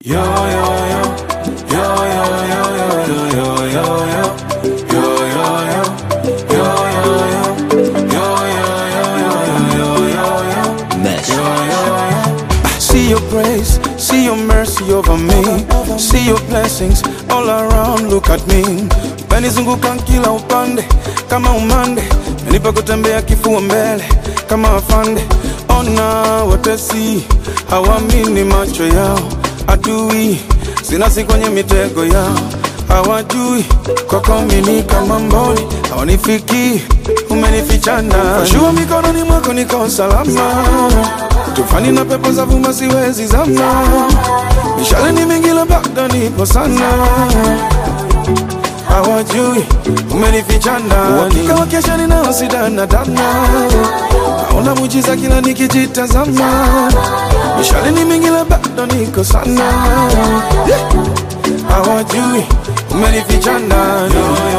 Yo yo yo, yo yo yo yo yo yo yo yo yo yo yo yo yo Mesh. See your grace, see your mercy over me, see your blessings all around, look at me. Umenizunguka kila upande kama umande, umenipa kutembea kifua mbele kama afande. Ona watesi hawamini macho yao, adui sinasi kwenye mitego yao, hawajui kwako mimi kama mboni, hawanifiki umenifichana. Shua mikononi mwako niko salama, tufani na pepo za vuma siwezi zama, mishale ni mingi la bado nipo sana, hawajui umenifichana. Wakika wakesha ninao sidana dana, naona mujiza kila nikijitazama, mishale ni mingi la bado niko sana, hawajui umenifichana.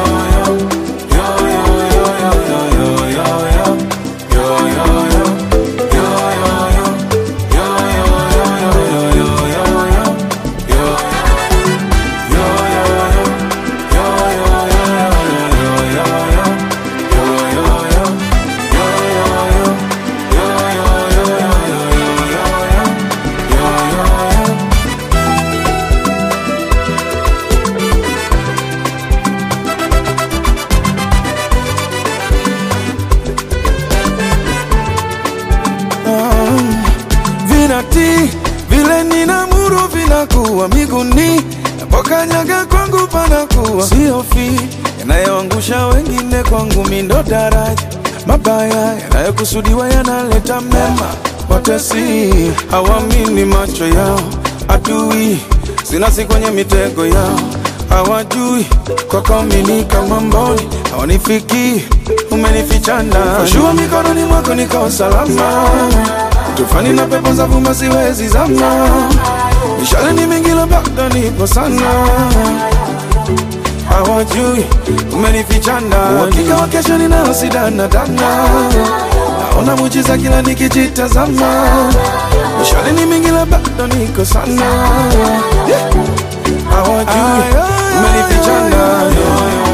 Vile ninamuru vinakuwa miguni, napokanyaga kwangu panakuwa siofi. Yanayoangusha wengine kwangu mindo daraja, mabaya yanayokusudiwa yanaleta mema. Watesi hawamini macho yao, adui sinasi kwenye mitego yao, hawajui kwako mimi kama mboni, hawanifiki umenifichana. Shua mikononi mwako niko salama, tufani na pepo za vuma siwezi zama, mishale ni mingi la bado nipo sana, hawajui umenifichana. Wakika wakesha ninao sidana dana, naona mujiza kila nikijitazama, mishale ni mingi la bado niko sana, hawajui umenifichana.